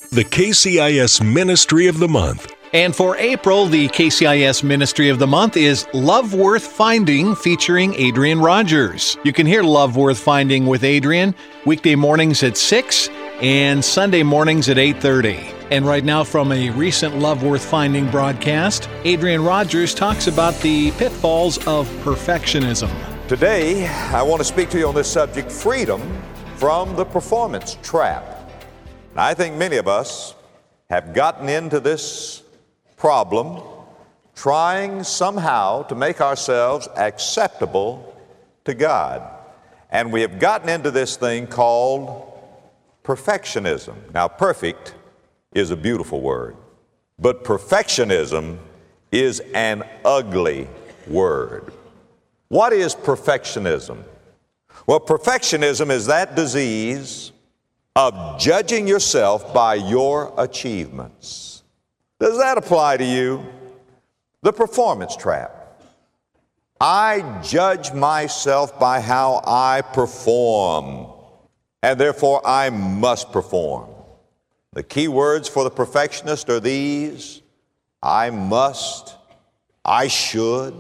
The KCIS Ministry of the Month. And for April, the KCIS Ministry of the Month is Love Worth Finding, featuring Adrian Rogers. You can hear Love Worth Finding with Adrian weekday mornings at 6 and Sunday mornings at 8:30. And right now, from a recent Love Worth Finding broadcast, Adrian Rogers talks about the pitfalls of perfectionism. Today, I want to speak to you on this subject, freedom from the performance trap. And I think many of us have gotten into this problem trying somehow to make ourselves acceptable to God. And we have gotten into this thing called perfectionism. Now, perfect is a beautiful word, but perfectionism is an ugly word. What is perfectionism? Well, perfectionism is that disease of judging yourself by your achievements. Does that apply to you? The performance trap. I judge myself by how I perform, and therefore I must perform. The key words for the perfectionist are these: I must, I should,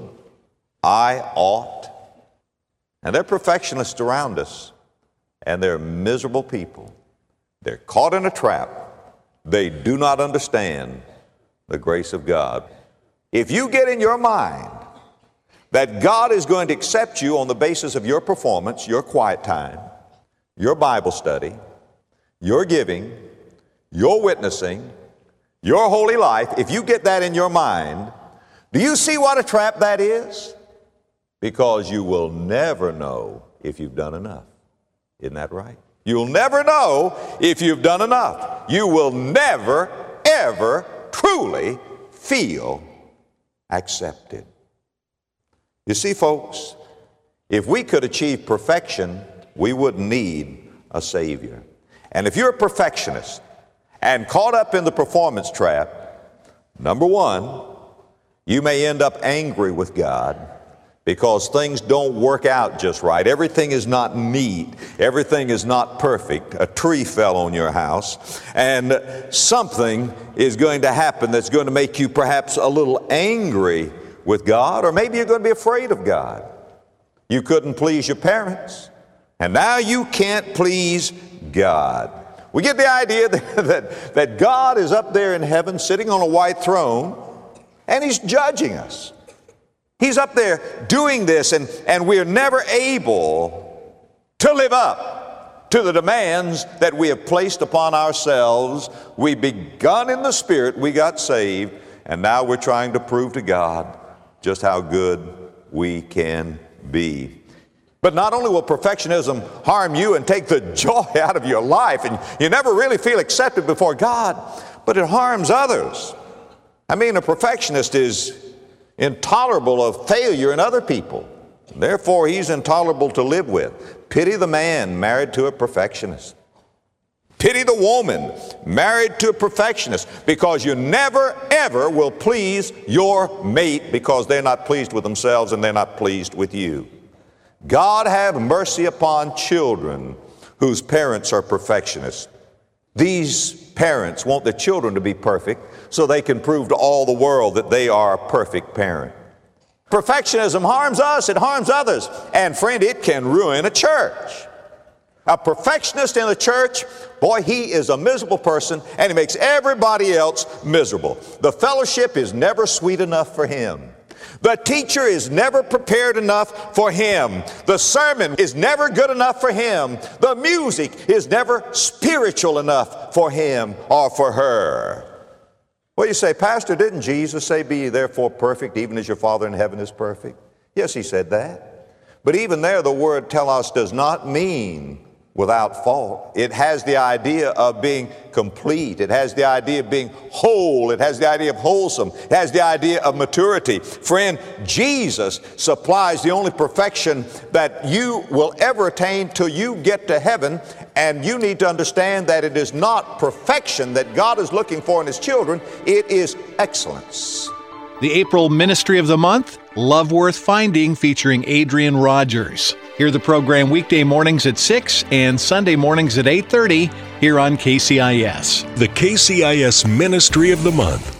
I ought. And there are perfectionists around us, and they're miserable people. They're caught in a trap. They do not understand the grace of God. If you get in your mind that God is going to accept you on the basis of your performance, your quiet time, your Bible study, your giving, your witnessing, your holy life, if you get that in your mind, do you see what a trap that is? Because you will never know if you've done enough. Isn't that right? You'll never know if you've done enough. You will never, ever truly feel accepted. You see, folks, if we could achieve perfection, we wouldn't need a Savior. And if you're a perfectionist and caught up in the performance trap, number one, you may end up angry with God because things don't work out just right. Everything is not neat. Everything is not perfect. A tree fell on your house, and something is going to happen that's going to make you perhaps a little angry with God, or maybe you're going to be afraid of God. You couldn't please your parents, and now you can't please God. We get the idea that God is up there in heaven sitting on a white throne, and He's judging us. He's up there doing this, and we are never able to live up to the demands that we have placed upon ourselves. We begun in the Spirit, we got saved, and now we're trying to prove to God just how good we can be. But not only will perfectionism harm you and take the joy out of your life, and you never really feel accepted before God, but it harms others. I mean, a perfectionist is intolerable of failure in other people. Therefore, he's intolerable to live with. Pity the man married to a perfectionist. Pity the woman married to a perfectionist, because you never, ever will please your mate because they're not pleased with themselves and they're not pleased with you. God have mercy upon children whose parents are perfectionists. These parents want their children to be perfect so they can prove to all the world that they are a perfect parent. Perfectionism harms us, it harms others, and friend, it can ruin a church. A perfectionist in a church, boy, he is a miserable person, and he makes everybody else miserable. The fellowship is never sweet enough for him. The teacher is never prepared enough for him. The sermon is never good enough for him. The music is never spiritual enough for him or for her. Well, you say, Pastor, didn't Jesus say, be ye therefore perfect, even as your Father in heaven is perfect? Yes, he said that. But even there, the word telos does not mean without fault. It has the idea of being complete. It has the idea of being whole. It has the idea of wholesome. It has the idea of maturity. Friend, Jesus supplies the only perfection that you will ever attain till you get to heaven, and you need to understand that it is not perfection that God is looking for in His children. It is excellence. The April Ministry of the Month, Love Worth Finding, featuring Adrian Rogers. Hear the program weekday mornings at 6 and Sunday mornings at 8:30 here on KCIS. The KCIS Ministry of the Month.